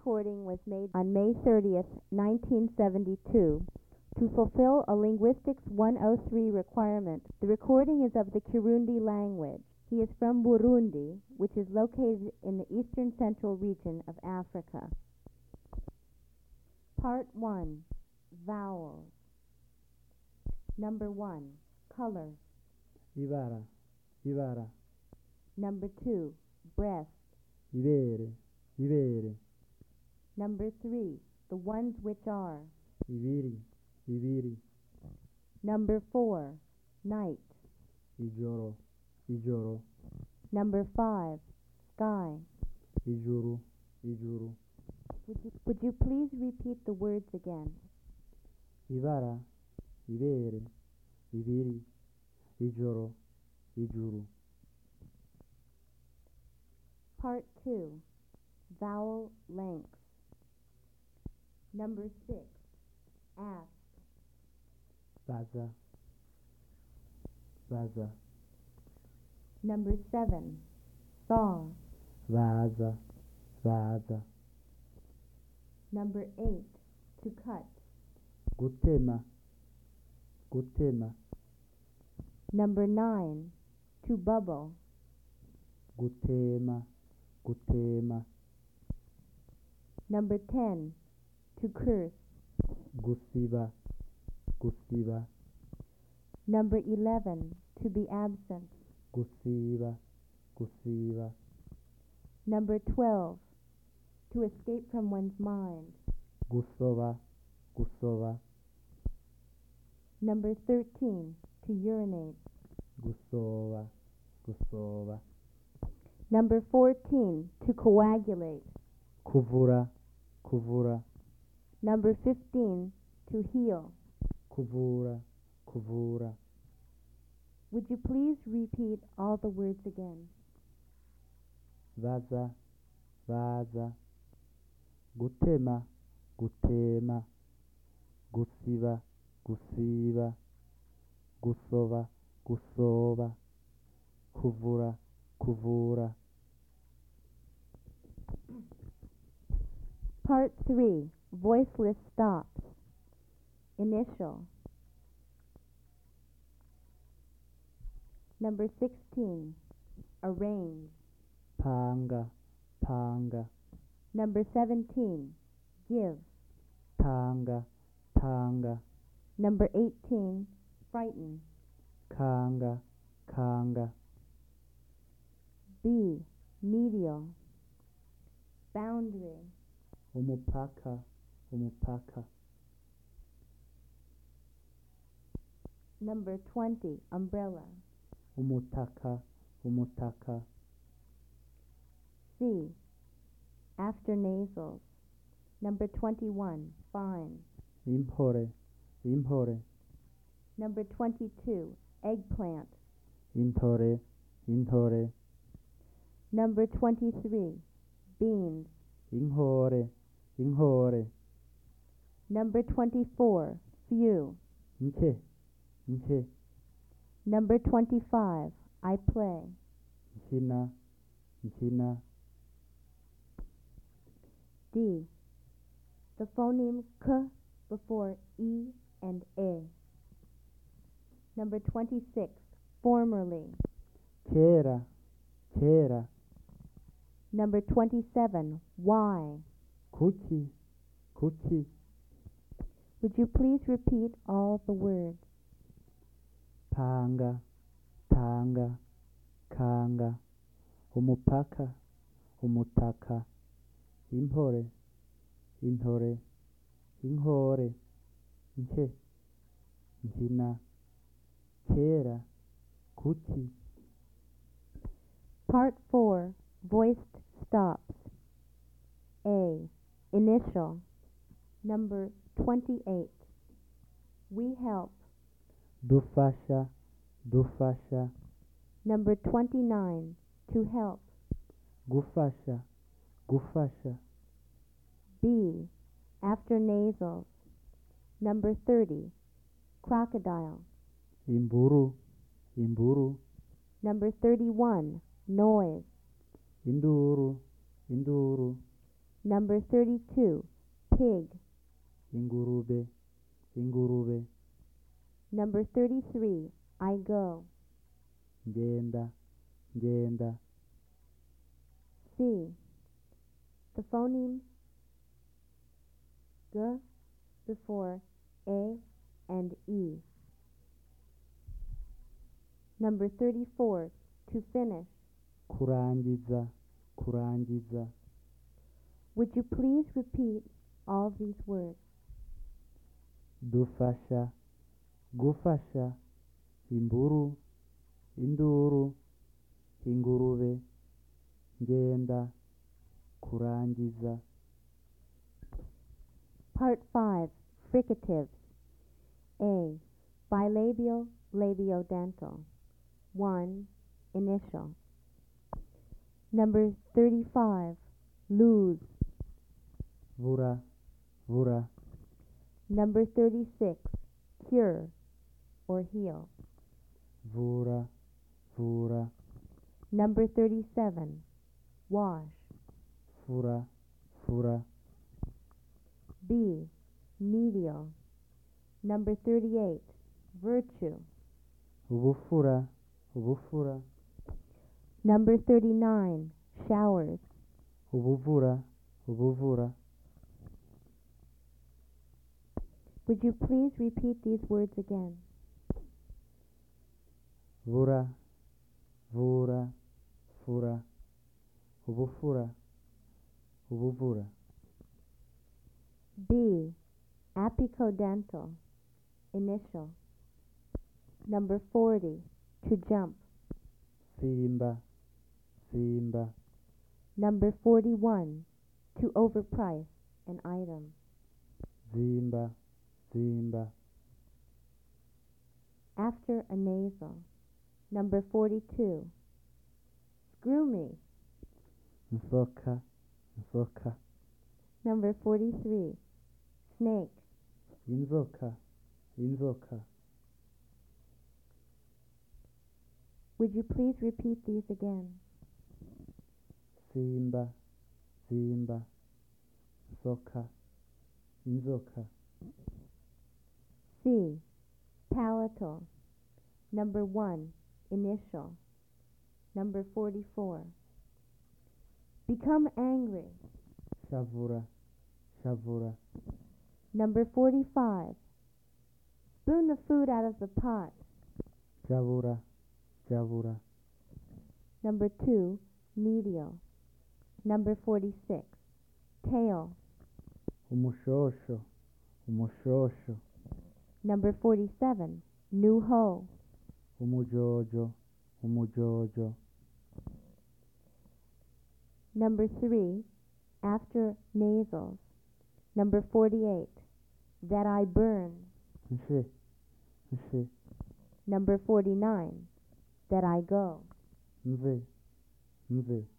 recording was made on May 30th, 1972. To fulfill a Linguistics 103 requirement, the recording is of the Kirundi language. He is from Burundi, which is located in the eastern central region of Africa. Part 1. Vowels. Number 1. Color. Ibara, ibara. Number 2. Breast. Ibere, ibere. Number 3. The ones which are. Ibiri, ibiri. Number 4. Night. Ijoro, ijoro. Number 5. Sky. Ijuru, ijuru. Would you please repeat the words again? Ibara, ibere, ibiri. Ijoro, ijuru. Part 2. Vowel lengths. Number 6. Ask. Baza, baza. Number 7. Saw. Vaza, vaza. Number 8. To cut. Gutema, gutema. Number 9. To bubble. Gutema, gutema. Number 10. To curse. Gusiba, gusiba. Number 11. To be absent. Gusiba, gusiba. Number 12. To escape from one's mind. Gusova, gusova. Number 13. To urinate. Gusova, gusova. Number 14. To coagulate. Kuvura, kuvura. Number 15. To heal. Kuvura, kuvura. Would you please repeat all the words again? Vaza, vaza. Gutema, gutema. Gusiba, gusiba. Gusova, gusova. Kuvura, kuvura. Part 3. Voiceless stops. Initial. Number 16. Arrange. Panga, panga. Number 17. Give. Tanga, tanga. Number 18. Frighten. Kanga, kanga. B. Medial. Boundary. Umupaka, umupaka. Number 20. Umbrella. Umutaka, umutaka. C. After nasals. Number 21. Fine. Impore, impore. Number 22. Eggplant. Intore, intore. Number 23. Beans. Inhore, inhore. Number 24. Few. Nche, nche. Number 25. I play. Nchina, nchina. D. The phoneme K before E and A. Number 26. Formerly. Kera, kera. Number 27. Y. Kuchi, kuchi. Would you please repeat all the words? Panga, tanga, kanga. Umupaka, umutaka. Impore, intore. Inhore, nche, nchina. Kera, kuchi. Part 4. Voiced stops. A. Initial. Number 28. We help. Dufasha, dufasha. Number 29. To help. Gufasha, gufasha. B. After nasals. Number 30. Crocodile. Imburu, imburu. Number 31. Noise. Induru, induru. Number 32, pig. ingurube, ingurube, Number 33, I go. ngenda, ngenda, C. The phoneme G before A and E. Number 34, to finish. kurangiza, kurangiza, Would you please repeat all these words? dufasha, gufasha, imburu, induru, ingurube, ngenda, kurangiza. Part 5, fricatives. A. Bilabial, labiodental. 1. Initial. Number 35, lose. Vura, vura, Number 36, cure or heal. vura, vura, Number 37, wash. fura, fura, B. Medial. Number 38, virtue. ubufura, ubufura, Number 39, showers. ubuvura, ubuvura. Would you please repeat these words again? Vura, vura, fura, ubufura, ubuvura. B. Apicodental. Initial. Number 40, to jump. Simba, simba, Number 41, to overprice an item. zimba, zimba. After a nasal. Number 42, screw me. Nsoka, nsoka, Number 43, snake. inzoka, inzoka. Would you please repeat these again? Simba, simba, nsoka, inzoka. C. Palatal. Number 1, initial. Number 44, become angry. Shavura, shavura, Number 45, spoon the food out of the pot. javura, javura. Number 2, medial. Number 46, tail. Umushosho, umushosho. Number 47, new hoe. Umujojo, umujojo. Number 3, after nasals. Number 48, that I burn. Nshe, nshe, Number 49, that I go. mve, mve.